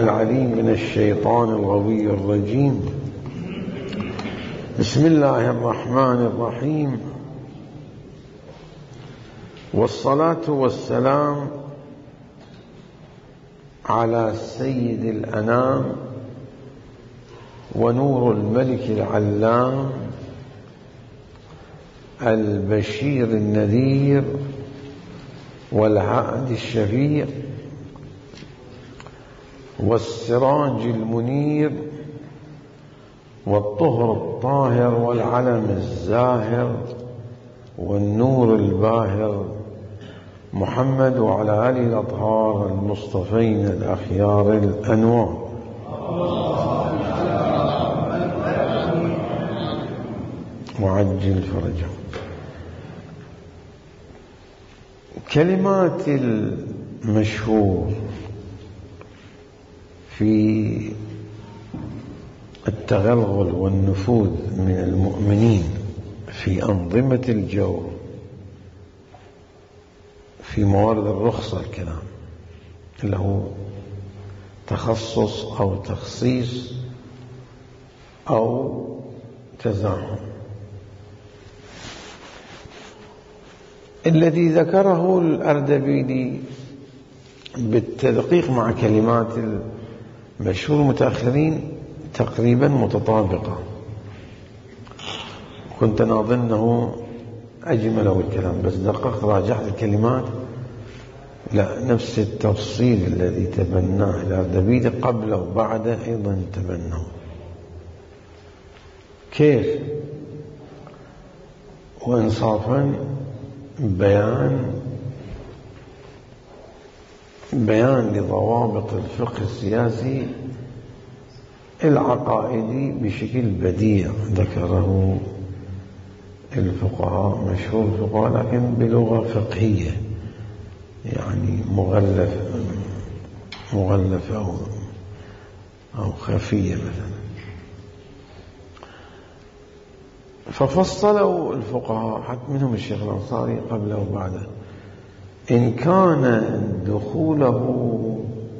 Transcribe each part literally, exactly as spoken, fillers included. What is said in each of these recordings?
العليم من الشيطان الغوي الرجيم. بسم الله الرحمن الرحيم، والصلاة والسلام على سيد الأنام ونور الملك العلام البشير النذير والهادي الشفيع والسراج المنير والطهر الطاهر والعلم الزاهر والنور الباهر محمد وعلى آله الأطهار المصطفين الأخيار الأنوار. وعجل فرجهم. كلمات المشهور في التغلغل والنفوذ من المؤمنين في أنظمة الجو في موارد الرخصة، الكلام له تخصص أو تخصيص أو تزاحم. الذي ذكره الأردبيلي بالتدقيق مع كلمات المشهور المتأخرين تقريبا متطابقة، كنت أنا أظنه أجمله الكلام، بس دققت راجعت الكلمات لا، نفس التفصيل الذي تبناه الأردبيلي قبله وبعده أيضا تبناه. كيف؟ وإنصافا بيان بيان لضوابط الفقه السياسي العقائدي بشكل بديع ذكره الفقهاء، مشهور الفقهاء لكن بلغة فقهية، يعني مغلف مغلفة أو, أو خفية مثلا. ففصلوا الفقهاء حتى منهم الشيخ الأنصاري قبله وبعده إن كان دخوله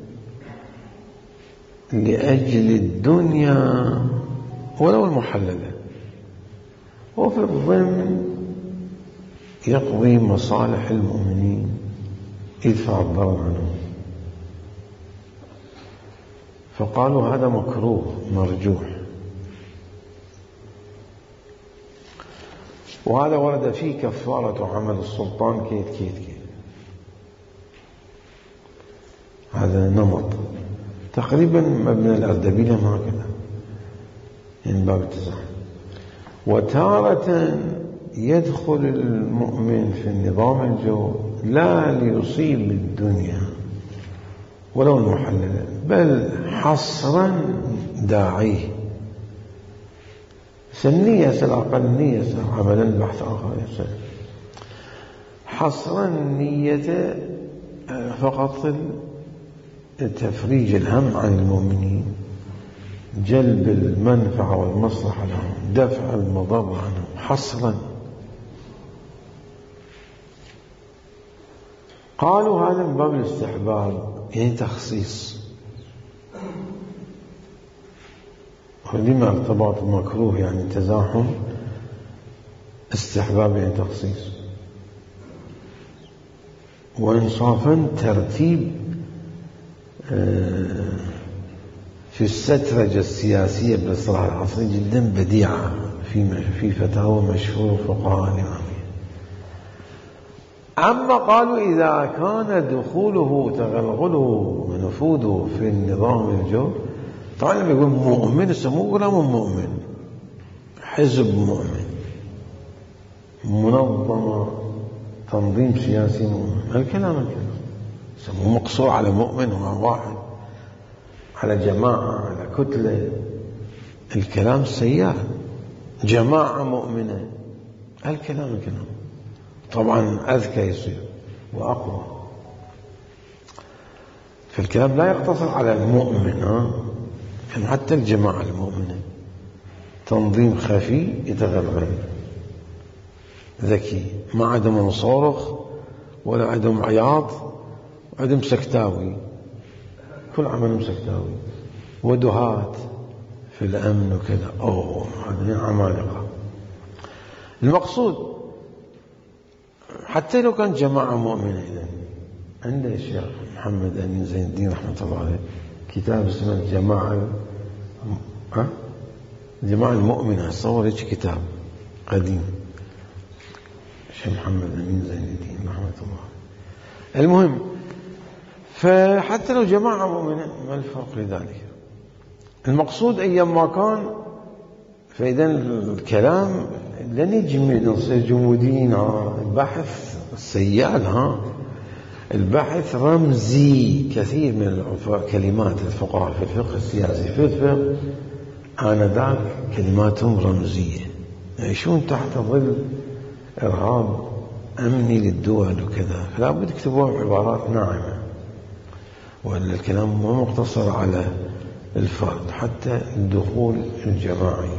لأجل الدنيا ولو المحللة، وفي الضمن يقضي مصالح المؤمنين، يدفع الضرر عنهم، فقالوا هذا مكروه مرجوح. وهذا ورد فيه كفارة عمل السلطان كيت كيت كيت. هذا نمط تقريبا مبنى الأردبيلي هكذا، من باب التزاحم. وتارة يدخل المؤمن في النظام الجو لا ليصيب الدنيا ولو المحللة، بل حصرا داعيه سنية الأقل نية عملا البحث آخر يسأل حصرا نية فقط تفريج الهم عن المؤمنين، جلب المنفعة والمصلحة لهم، دفع المضر عنهم حصرا. قالوا هذا من باب الاستحباب، يعني تخصيص. ولما ارتباط المكروه يعني تزاحم، استحباب يعني تخصيص. وإنصافا ترتيب في السترجة السياسية بالإصلاح العصري جدا بديعة في في فتاوى مشهور فقهاء الإمامية. أما قالوا إذا كان دخوله تغلغله ونفوذه في النظام الجو، طبعا لما يقول مؤمن يسموه غلام مؤمن، حزب مؤمن، منظمة، تنظيم سياسي مؤمن، الكلام الكلام يسموه مقصور على مؤمن واحد، على جماعة، على كتلة، الكلام سيار، جماعة مؤمنة، الكلام الكلام طبعا أذكى يصير وأقوى. فالكلام لا يقتصر على المؤمن، ها؟ يعني حتى الجماعة المؤمنة تنظيم خفي يتغلغل ذكي، ما عندهم صورخ ولا عندهم عياط وعندهم سكتاوي، كل عملهم سكتاوي، ودهات في الأمن وكذا. أوه هذين عمالقة. المقصود حتى لو كان جماعة مؤمنة، إذن عنده الشيخ محمد أمين زين الدين رحمة الله عليه كتاب اسمه الجماعة ها الجماعة المؤمنة، صور هيك كتاب قديم الشيخ محمد أمين زين الدين رحمة الله. المهم، فحتى لو جماعة مؤمنة ما الفرق لذلك؟ المقصود أيام ما كان، فإذا الكلام لن يجمد نصير جمودين. البحث سيال، ها البحث رمزي. كثير من كلمات الفقهاء في الفقه السياسي في الفقه آنذاك كلماتهم رمزية، يعيشون تحت ظل إرهاب أمني للدول وكذا، فلا بد يكتبوها بعبارات ناعمة، وإلا الكلام مو مقتصر على الفرد. حتى الدخول الجماعي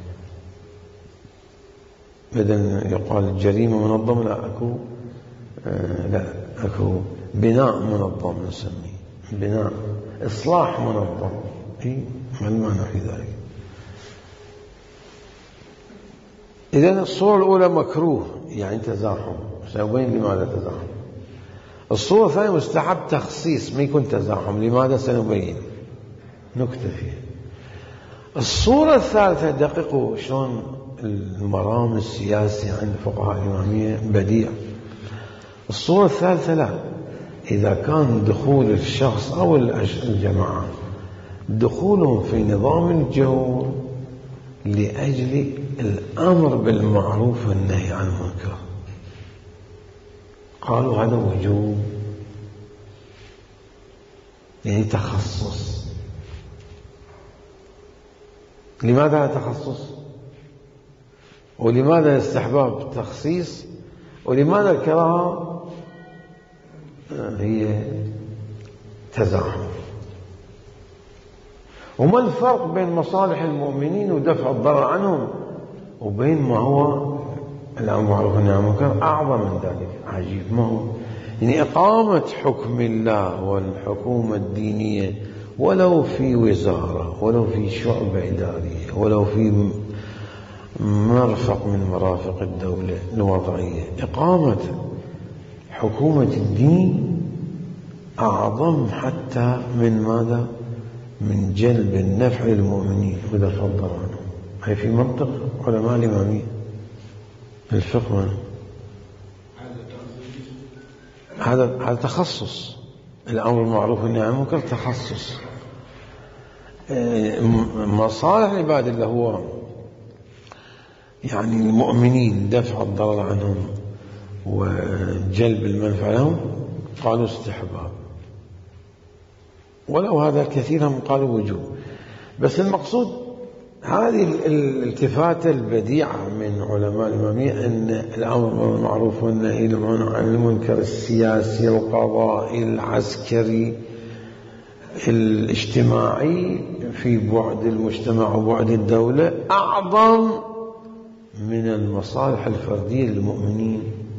بدل يقال الجريمة منظمة، لا أكو آه لا أكو بناء منظم، نسميه بناء إصلاح منظم. إيه ما المعنى في ذلك؟ إذن الصورة الأولى مكروه يعني تزاحم، سأبين لماذا تزاحم. الصورة الثانية مستحب تخصيص، ما يكون تزاحم. لماذا؟ سنبين نكتة فيها. الصورة الثالثة دققوا شلون المرام السياسي عند فقهاء الإمامية بديع. الصورة الثالثة لا، إذا كان دخول الشخص أو الجماعة دخولهم في نظام الجور لأجل الأمر بالمعروف والنهي عن المنكر، قالوا هذا وجوب، يعني تخصص. لماذا تخصص؟ ولماذا استحباب تخصيص؟ ولماذا الكراهة هي تزاحم؟ وما الفرق بين مصالح المؤمنين ودفع الضرر عنهم وبين ما هو الأمر بالمعروف والنهي عن المنكر أعظم من ذلك؟ عجيب. ما هو يعني إقامة حكم الله والحكومة الدينية، ولو في وزارة، ولو في شعبة إدارية، ولو في مرفق من مرافق الدولة الوضعية، إقامة حكومة الدين أعظم حتى من ماذا؟ من جلب النفع للمؤمنين ودفع الضرر عنهم. هي في منطق علماء الإمامية الفقه. هذا هذا تخصص. الأمر بالمعروف والنهي عن المنكر تخصص. مصالح العباد اللي هو يعني المؤمنين دفع الضرر عنهم وجلب المنفعة لهم قالوا استحباب، ولو هذا كثيرا قالوا وجوب. بس المقصود هذه الالتفاتة البديعة من علماء الإمامية أن الأمر بالمعروف والنهي عن المنكر السياسي القضائي العسكري الاجتماعي في بعد المجتمع وبعد الدولة أعظم من المصالح الفردية للمؤمنين،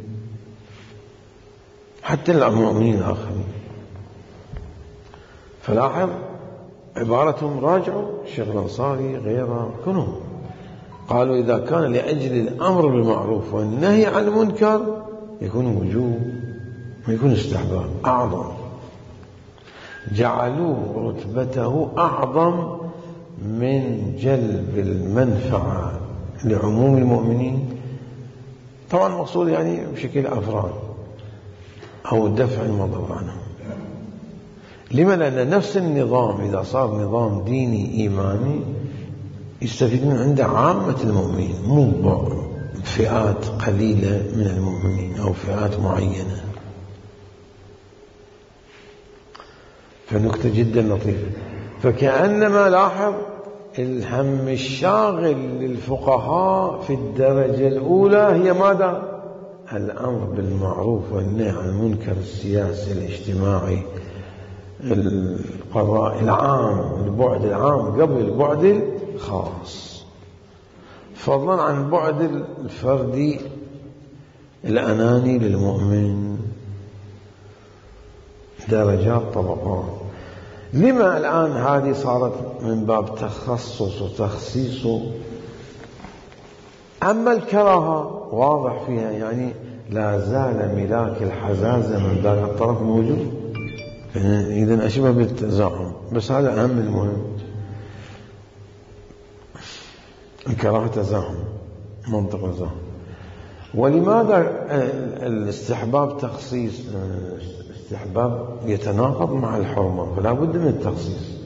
حتى المؤمنين الآخرين. فلاحظ عبارتهم راجعوا الشيخ الأنصاري غيرها كلهم قالوا إذا كان لأجل الأمر بالمعروف والنهي عن المنكر يكون وجوب ويكون استحباب أعظم، جعلوه رتبته أعظم من جلب المنفعة لعموم المؤمنين. طبعا المقصود يعني بشكل أفراد أو دفع المضر عنهم. لما؟ لأن نفس النظام إذا صار نظام ديني إيماني يستفيد من عنده عامة المؤمنين، مو فئات قليلة من المؤمنين أو فئات معينة. فنكتة جدا لطيفة. فكأنما لاحظ الهم الشاغل للفقهاء في الدرجة الأولى هي ماذا؟ الأمر بالمعروف والنهي عن المنكر السياسي الاجتماعي القضاء العام، البعد العام قبل البعد الخاص، فضلا عن البعد الفردي الأناني للمؤمن. درجات طبقات. لما الآن هذه صارت من باب تخصص وتخصيص؟ أما الكراهة واضح فيها، يعني لا زال ملاك الحزازة من ذاك الطرف موجود، إذن أشبه بالتزاحم، بس هذا أهم المهم. الكراهة تزاحم، منطق تزاحم. ولماذا الاستحباب تخصيص؟ الاستحباب يتناقض مع الحرمة، فلا بد من التخصيص.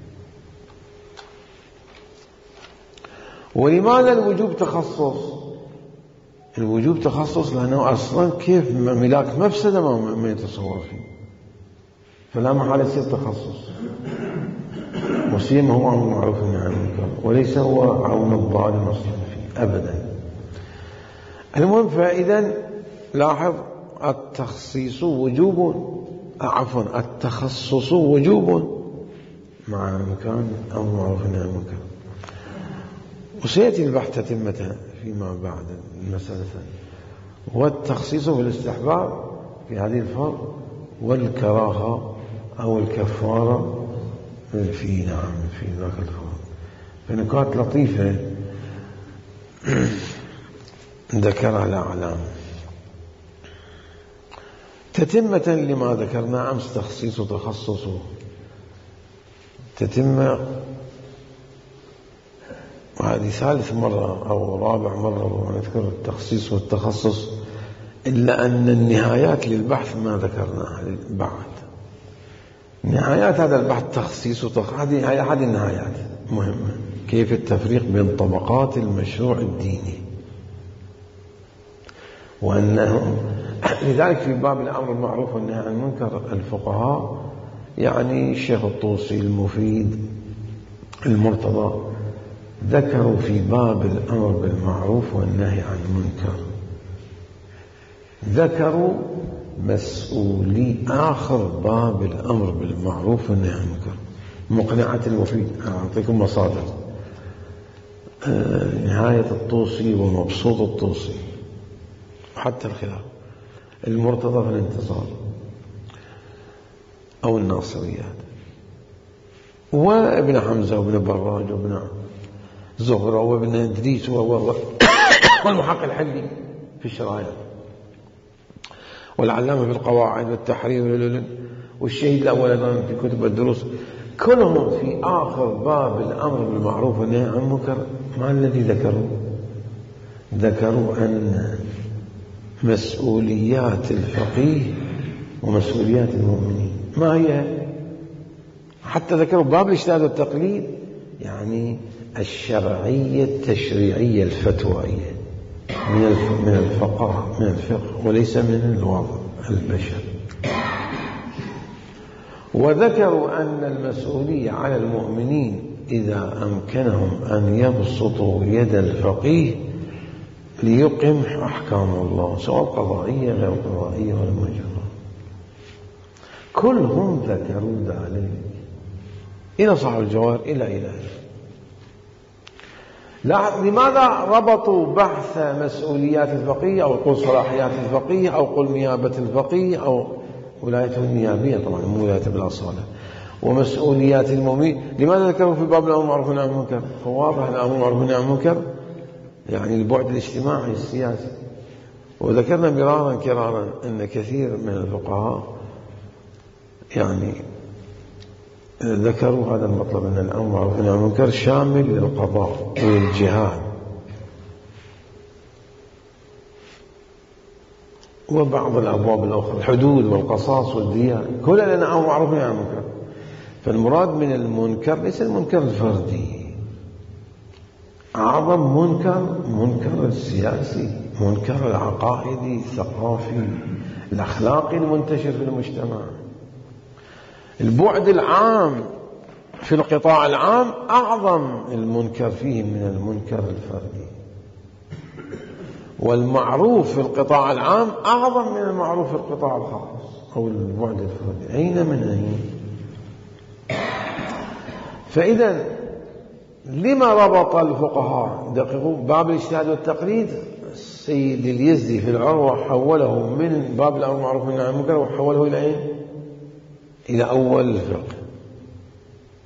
ولماذا الوجوب تخصص؟ الوجوب تخصص لأنه أصلا كيف ملاك مفسدة ما يتصور فيه، فلا محال يصير تخصص. وسيما هو أمر معروف عن المنكر، وليس هو عون الظالم أصلا فيه أبدا. المهم، فإذا لاحظ التخصيص وجوب، عفوا التخصص وجوب مع مكان أمر معروف عن المنكر. وسيأتي البحث تتمة فيما بعد المسألة. والتخصيص بالاستحباب في هذه الفرق، والكراهة أو الكفارة في نعم في ذاك الفرق. فنقاط لطيفة ذكرها الأعلام تتمة لما ذكرنا أمس، تخصيص وتخصص. تتمة، وهذه ثالث مرة أو رابع مرة نذكر التخصيص والتخصص، إلا أن النهايات للبحث ما ذكرناها بعد. نهايات هذا البحث تخصيص وتخصيص، هذه هذه النهايات مهمة. كيف التفريق بين طبقات المشروع الديني، وأنه لذلك في باب الأمر بالمعروف والنهي عن المنكر الفقهاء، يعني الشيخ الطوسي، المفيد، المرتضى، ذكروا في باب الأمر بالمعروف والنهي عن المنكر، ذكروا مسؤولي آخر باب الأمر بالمعروف والنهي عن المنكر. مقنعة المفيد، أعطيكم مصادر، آه نهاية الطوسي ومبسوط الطوسي حتى الخلاف، المرتضى في الانتصار أو الناصريات، وابن حمزة وابن براج وابن زهرة وابن إدريس والمحقق الحلي في الشرايط، والعلامة في القواعد والتحرير، والشهيد الأول أيضا في كتب الدروس، كلهم في آخر باب الأمر بالمعروف والنهي عن المنكر. ما الذي ذكروا؟ ذكروا أن مسؤوليات الفقيه ومسؤوليات المؤمنين ما هي؟ حتى ذكروا باب الاجتهاد والتقليد، يعني الشرعية التشريعية الفتوائية من الفقه من الفقه وليس من الوضع البشر. وذكروا أن المسؤولية على المؤمنين إذا أمكنهم أن يبسطوا يد الفقيه ليقم أحكام الله، سواء قضائية غير قضائية ولا مجرى، كلهم ذكروا ذلك إلى صاحب الجوار إلى إله. لماذا ربطوا بحث مسؤوليات الفقيه أو قل صلاحيات الفقيه أو قل نيابة الفقيه أو ولايته النيابية، طبعا مو ولايته بالأصالة، ومسؤوليات المؤمنين؟ لماذا ذكروا في باب الأمر بالمعروف والنهي عن المنكر؟ فواضح الأمر بالمعروف والنهي عن المنكر يعني البعد الاجتماعي السياسي. وذكرنا مرارا كرارا أن كثير من الفقهاء يعني ذكروا هذا المطلب، أن الأمر بالمعروف والنهي عن المنكر شامل للقضاء والجهاد وبعض الأبواب الأخرى، الحدود والقصاص والديات، كلها لنا أمر بالمعروف والنهي عن المنكر. فالمراد من المنكر ليس المنكر الفردي، أعظم منكر منكر السياسي، منكر العقائدي الثقافي الأخلاقي المنتشر في المجتمع. البعد العام في القطاع العام أعظم المنكر فيه من المنكر الفردي، والمعروف في القطاع العام أعظم من المعروف في القطاع الخاص أو البعد الفردي. أين من أين؟ فإذا لما ربط الفقهاء دققوا باب الاجتهاد والتقليد؟ السيد اليزدي في العروة حوله من باب الأمر بالمعروف والنهي عن المنكر وحوله إلى أين؟ إلى أول الفقه.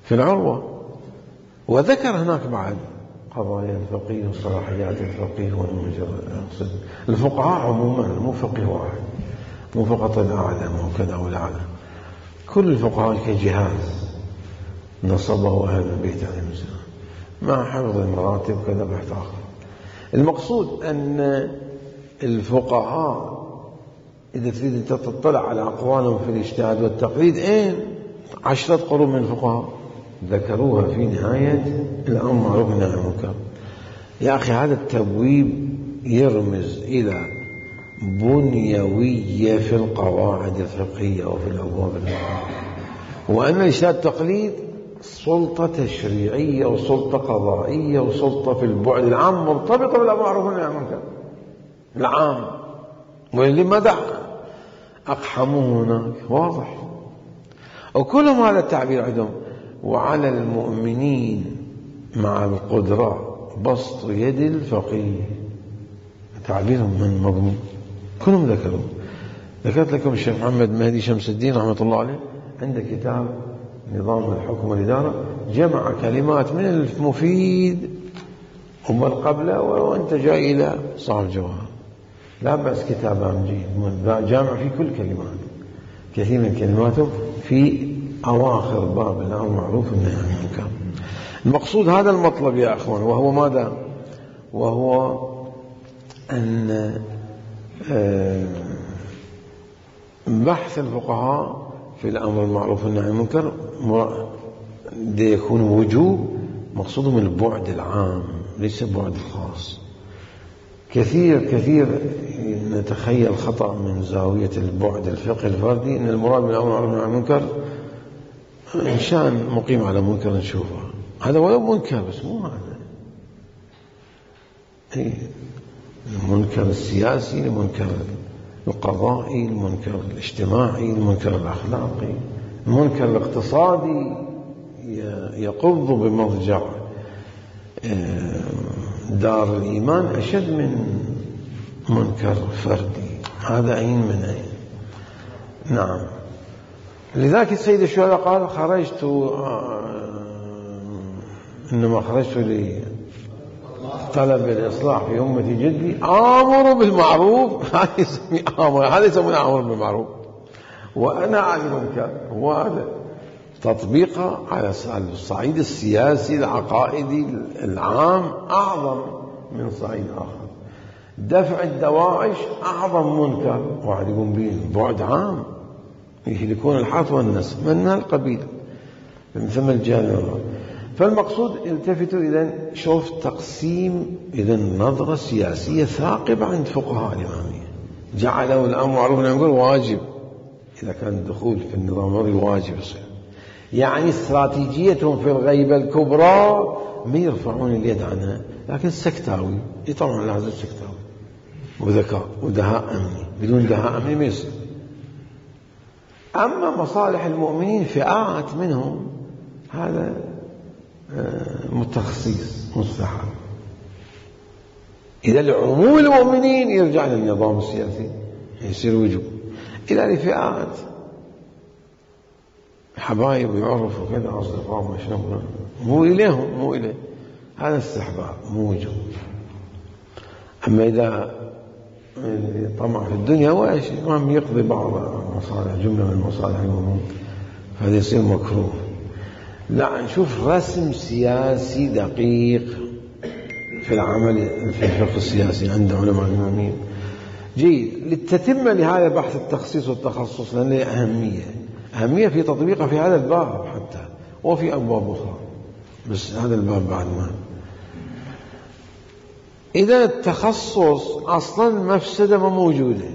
في العروة. وذكر هناك بعد قضايا الفقيه وصلاحيات الفقيه والمجرد. الفقهاء عموما مو فقيه واحد، مو فقط الأعلم وكذا والأعلم، كل الفقهاء كجهاز نصبه أهل البيت عليهم السلام مع حفظ المراتب كذا بحث آخر. المقصود أن الفقهاء إذا تريد أن تطلع على أقوالهم في الاجتهاد والتقليد، إيه عشرة قرون من الفقهاء ذكروها في نهاية الأمر معروف والنهي عن المنكر. يا أخي هذا التبويب يرمز إلى بنيوية في القواعد الفقهية وفي الأبواب الفقهية، وأن الاجتهاد التقليد سلطة تشريعية وسلطة قضائية وسلطة في البعد العام مرتبطة بالأمر معروف والنهي عن المنكر العام. ولماذا أقحموه هناك؟ واضح. وكلهم هذا التعبير عندهم: وعلى المؤمنين مع القدرة بسط يد الفقيه. تعبيرهم من مضمون كلهم ذكروا. ذكرت لكم الشيخ محمد مهدي شمس الدين رحمة الله عليه عنده كتاب نظام الحكم والإدارة، جمع كلمات من المفيد ومن قبله وانتجى إلى صاحب الجوهر. لا بأس كتاب جيد جامع في كل كلمات، كثير من كلماته في أواخر باب الأمر معروف والنهي عن المنكر. المقصود هذا المطلب يا أخوان، وهو ماذا؟ وهو أن بحث الفقهاء في الأمر المعروف والنهي عن المنكر يكون وجوب مقصودهم البعد العام ليس البعد الخاص. كثير كثير نتخيل خطأ من زاوية البعد الفقهي الفردي أن المراد من الأمر المعروف والنهي عن المنكر إنسان مقيم على منكر نشوفه، هذا ولو منكر بس مو هذا. إيه؟ المنكر السياسي، المنكر القضائي، المنكر الاجتماعي، المنكر الأخلاقي، المنكر الاقتصادي يقض بمضجع دار الإيمان أشد من منكر فردي. هذا عين من عين. نعم. لذلك السيد الشهداء قال: خرجت إنما خرجت لطلب الإصلاح في أمة جدي آمر بالمعروف. هذا يسمي آمر، هذا يسمونه آمر بالمعروف وأنا عن المنكر. وهذا تطبيقه على الصعيد السياسي العقائدي العام أعظم من صعيد آخر. دفع الدواعش أعظم منكر، واحد يقوم به بعد عام يهلكون الحرث والنسل من القبيل من ثم الجانب. فالمقصود التفتوا إذن شوف تقسيم إذن نظرة سياسية ثاقبة عند فقهاء الإمامية، جعلوا الأمر معروف والنهي عن المنكر واجب. إذا كان الدخول في النظام الوضعي واجب يصير، يعني استراتيجيتهم في الغيبة الكبرى ما يرفعون اليد عنها، لكن سكتاوي يطلعون على هذا السكتاوي وذكاء ودهاء أمني. بدون دهاء أمني ما يصير. أما مصالح المؤمنين فئات منهم هذا متخصيص مستحب. إذا لعموم المؤمنين يرجع للنظام السياسي يصير وجوب. إلى لفئات حبايب يعرفوا كذا أصدقاء ما شنو مو إليهم مو إليه، هذا استحباب مو وجوب. أما إذا طمع في الدنيا وايش المهم يقضي بعض المصالح جملة من المصالح المهمة، فهذا يصير مكروه. لا نشوف رسم سياسي دقيق في العمل في الفقه السياسي عند علماء الإمامية جيد للتتمة لهذا بحث التخصيص والتخصص، لأن له أهمية أهمية في تطبيقه في هذا الباب حتى وفي أبواب أخرى، بس هذا الباب بعد ما. إذا التخصص أصلا مفسدة ما موجودة،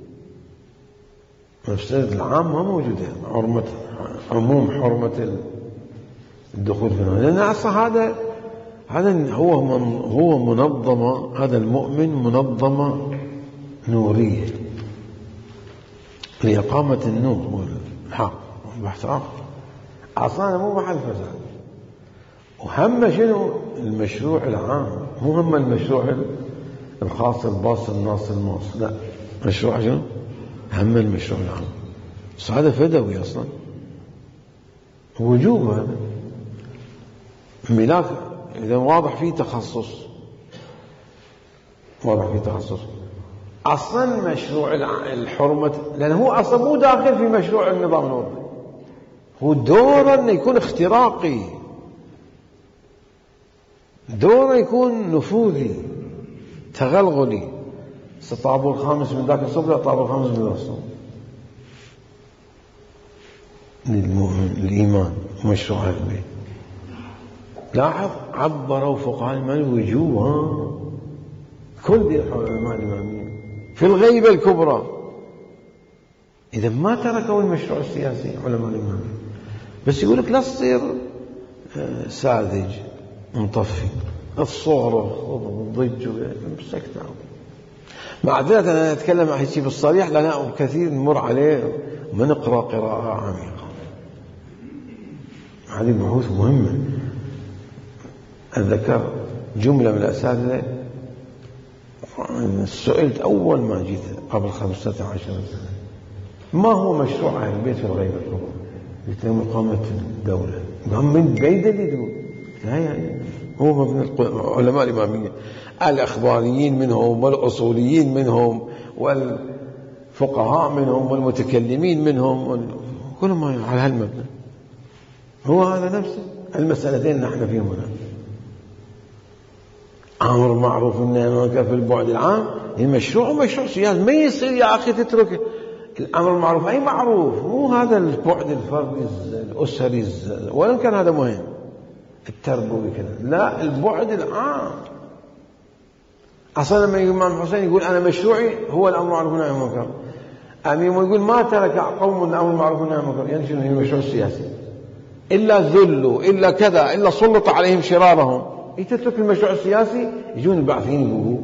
مفسدة العام ما موجودة، حرمة عموم حرمة الدخول في النار، لأن أصلا هذا هذا هو من هو منظمة، هذا المؤمن منظمة نورية لإقامة النور والحق والبحث آخر، أصلا مو محل فساد. وهم شنو المشروع العام، مو هم المشروع الخاص الباص الناص الماص، لا مشروع شنو هم المشروع العام. بس هذا فدوي أصلا وجوب، هذا ملاك إذا واضح فيه تخصص، واضح فيه تخصص. أصلا مشروع الحرمة لأنه هو أصلا مو داخل في مشروع النظام الوضعي، هو دوره أنه يكون اختراقي، دوره يكون نفوذي تغلغلي. الطابور الخامس من ذاك الصوب لا الطابور الخامس من ذاك الصوب للمؤمن الإيمان مشروع البيت. لاحظ عبروا فقهاء من الوجوه كل ذي العلماء الإمامية في الغيبة الكبرى. إذا ما تركوا المشروع السياسي علماء الإمامية، بس يقول لك لا تصير ساذج مطفي الصغر ضج بسكت. معذرة أنا أتكلم عن شيء بالصريح لأن كثير نمر عليه ونقرأ قراءة عميقة. هذه بحوث مهمة. أتذكر جملة من الأساتذة سئلت أول ما جيت قبل خمسة عشر سنة ما هو مشروع أهل البيت في الغيبة الكبرى؟ قلت لهم إقامة الدولة. قام من بعيد اللي يقول لا يعني هو من العلماء الإمامية الأخباريين منهم والأصوليين منهم والفقهاء منهم والمتكلمين منهم كلهم على هالمبنى. هو هذا نفسه المسألتين نحن فيهم هنا. أمر معروف والنهي عن المنكر في البعد العام المشروع مشروع سياسي. ما يصير يا أخي تترك الأمر المعروف أي معروف، مو هذا البعد الفردي الأسري ولا كان هذا مهم التربوي كذا، لا البعد العام. أصلا لما الإمام الحسين يقول أنا مشروعي هو الأمر المعروف والنهي عن المنكر، أمي يقول ما ترك قوم الأمر المعروف والنهي عن المنكر، يعني شنو هي المشروع السياسي؟ إلا ذلوا إلا كذا إلا سلط عليهم شرارهم. يتترك المشروع السياسي يجون البعثيين يبقوا،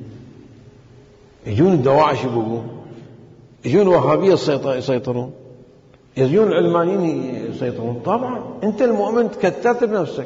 يجون الدواعش يبقوا، يجون الوهابية يسيطرون، يجون العلمانيين يسيطرون. طبعا أنت المؤمن تكترت بنفسك.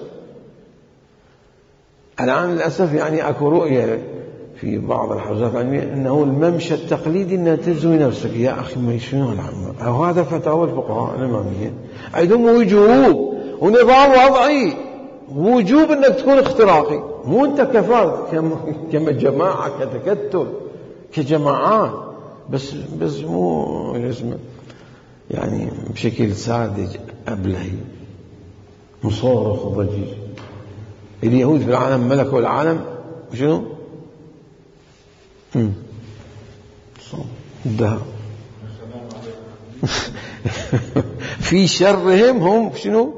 الآن للأسف يعني أكو رؤية في بعض الحوزات العلمية أنه الممشى التقليدي أن تزوي نفسك. يا أخي ما شنو العلم أو هذا فتاوى الفقهاء الإمامية عندهم وجوب ونظام وضعي، وجوب أنك تكون اختراقي، مو أنت كفرد كما جماعة كتكتل كجماعات، بس بس مو اسمه يعني بشكل ساذج أبلهي مصورخ وضجيج. اليهود في العالم ملكوا العالم شنو؟ الذهب. في شرهم هم شنو؟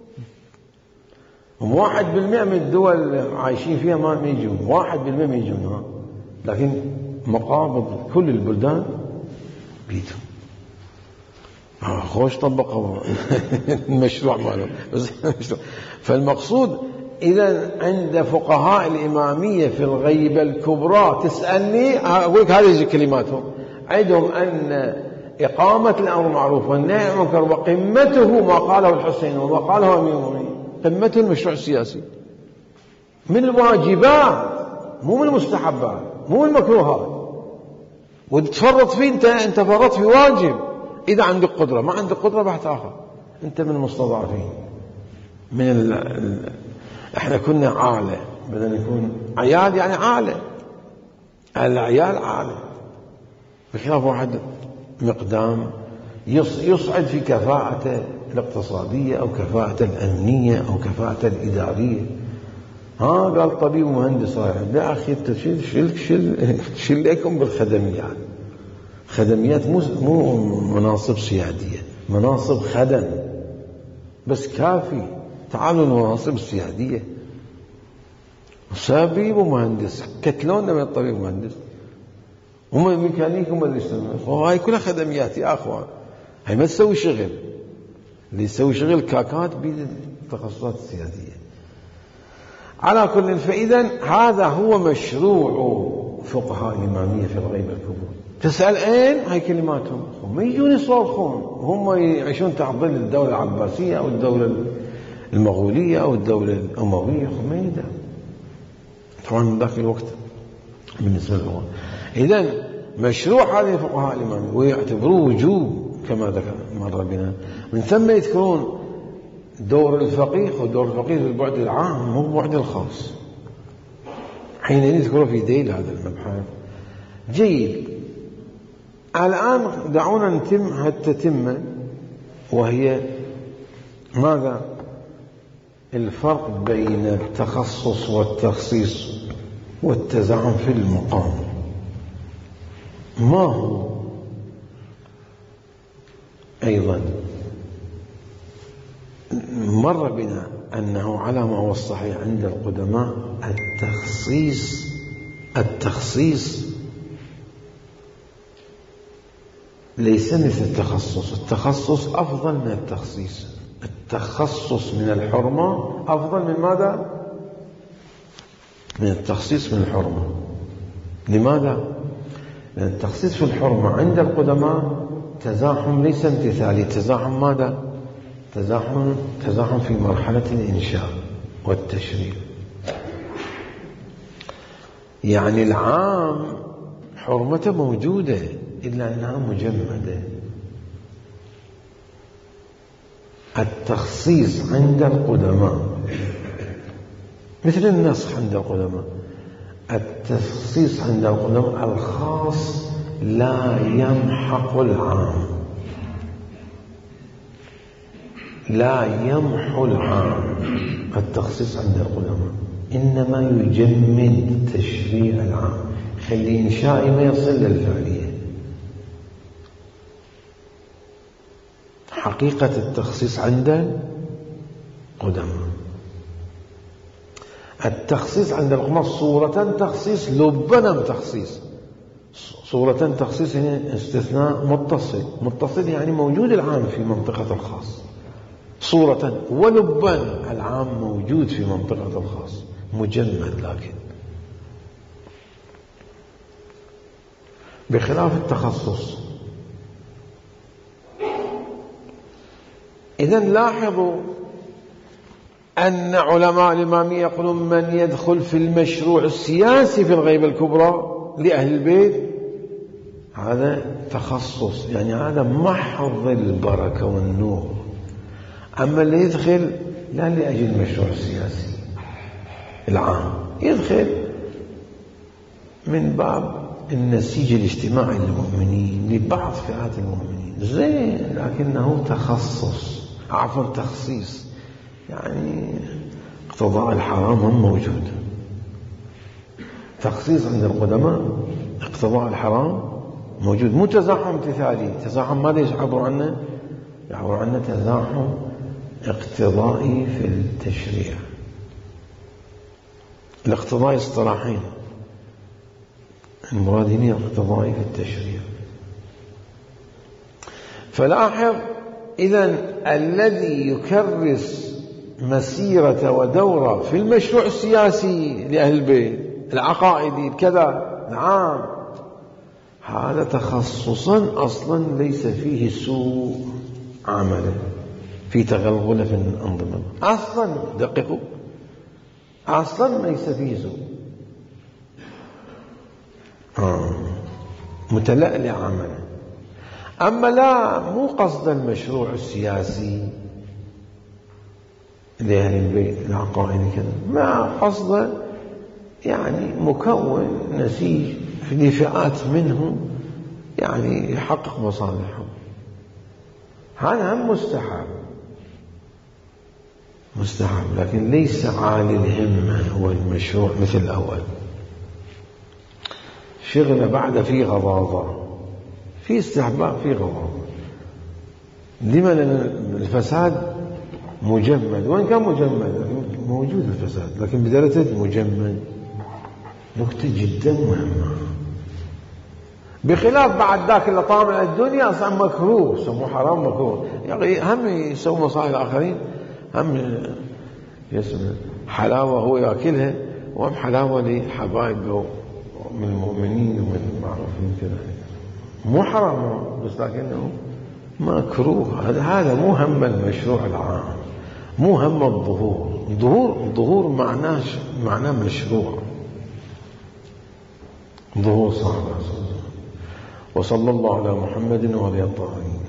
هم واحد بالمئة من الدول عايشين فيها ما يجون، واحد بالمئة ما يجون، لكن مقابض كل البلدان بيتهم. آه خوش طبقوا المشروع ماله. فالمقصود إذا عند فقهاء الإمامية في الغيبة الكبرى تسألني أقول لك هذه كلماتهم عندهم أن إقامة الأمر المعروف والنهي عن المنكر وقمته ما قاله الحسين وما قاله أمير المؤمنين، قمته المشروع السياسي من الواجبات مو من المستحبات مو من المكروهات. وتفرط فيه أنت أنت فرط في واجب. إذا عندك قدرة ما عندك قدرة بحث آخر، أنت من المستضعفين من ال... ال... احنا كنا عالة بدنا نكون عيال يعني عالة، العيال عالة بخلاف واحد مقدام يصعد في كفاءته الاقتصادية أو كفاءته الأمنية أو كفاءته الإدارية. ها قال طبيب ومهندس رايح لا أخي شل شل شل شل لكم بالخدميات. خدميات مو مو مناصب سيادية، مناصب خدم بس كافي. تعالوا المناصب السيادية طبيب ومهندس كتلونا من الطبيب ومهندس هم ميكانيك وما يسمون هاي كلها خدميات يا أخوان. هاي ما تسوي شغل، اللي يسوي شغل كاكات بالتخصصات السيادية. على كل فإذا هذا هو مشروع فقهاء الإمامية في الغيبة الكبرى. تسأل أين هاي كلماتهم؟ هم يجون يصرخون هم يعيشون تحت ظل الدولة العباسية أو الدولة المغولية أو الدولة الأموية هم يدعم طبعا من ذاك الوقت بالنسبة لهم. إذن مشروع هذه الفقهاء الإمامية ويعتبروه وجوب كما ذكر مرة بنا، من ثم يذكرون دور الفقيه هو دور الفقيه في البعد العام مو البعد الخاص. حين نذكر في ذيل هذا المبحث. جيد. الآن دعونا نتم التتمة، وهي ماذا؟ الفرق بين التخصص والتخصيص والتزعم في المقام. ما هو؟ أيضا مر بنا أنه على ما هو الصحيح عند القدماء التخصيص التخصيص ليس مثل التخصص. التخصص أفضل من التخصيص. التخصص من الحرمة أفضل من ماذا؟ من التخصيص من الحرمة. لماذا؟ لأن التخصيص في الحرمة عند القدماء تزاحم ليس امتثالي، تزاحم ماذا؟ تزاحم تزاحم في مرحلة الإنشاء والتشريع. يعني العام حرمته موجودة إلا أنها مجمدة. التخصيص عند القدماء مثل النسخ عند القدماء. التخصيص عند القدماء الخاص لا يمحق العام، لا يمحو العام. التخصيص عند القدماء إنما يجمد تشريع العام، خلي إنشائي ما يصل للفعلية. حقيقة التخصيص عند القدماء. التخصيص عند القدماء صورة تخصيص لبنم تخصيص. صورة تخصيص يعني استثناء متصل. متصل يعني موجود العام في منطقة الخاص صورة، ولبا العام موجود في منطقة الخاص مجمد. لكن بخلاف التخصص. إذن لاحظوا أن علماء الإمامية يقولون من يدخل في المشروع السياسي في الغيبة الكبرى لأهل البيت هذا تخصص، يعني هذا محض البركة والنور. أما اللي يدخل لا لأجل المشروع السياسي العام، يدخل من باب النسيج الاجتماعي للمؤمنين لبعض فئات المؤمنين زين، لكنه تخصص عفوا تخصيص، يعني اقتضاء الحرام هم موجود. تخصيص عند القدماء اقتضاء الحرام موجود، مو تزاحم امتثالي. تزاحم ماذا يعبر عنه؟ يعبر عنه تزاحم اقتضائي في التشريع. الاقتضاء اصطلاحين، المراد هنا اقتضائي في التشريع. فلاحظ إذن الذي يكرس مسيرة ودورة في المشروع السياسي لأهل البيت العقائدي كذا العام، هذا تخصصا أصلا ليس فيه سوء عمله، في تغلغل في الأنظمة أصلا. دققوا، أصلا ليس فيه سوء آه. متلألئ عمله. أما لا مو قصد المشروع السياسي لأهل البيت العقائدي كذا، ما قصد يعني مكون نسيج في فئات منهم يعني يحقق مصالحهم، هذا هم مستحب مستحب لكن ليس عالي الهمة هو المشروع مثل الأول. شغل بعد في غضاضة، في استحباب في غضاضة. لما؟ لأن الفساد مجمد، وإن كان مجمد موجود الفساد لكن بدرجة مجمد. نكتة جدا مهمة. بخلاف بعد ذاك اللي طامع الدنيا صار مكروه، سموه حرام مكروه. يعني هم يسوي مصالح الآخرين، هم يسمى حلاوة هو يأكلها، وهم حلاوة لحبايبه من المؤمنين ومن المعروفين كذا. مو حرام بس لكنه مكروه. هذا مو هم المشروع العام، مو هم الظهور. ظهور ظهور معناه معناه مشروع، ظهور صاحب. وصلى الله على محمد وعلى آله الطاهرين.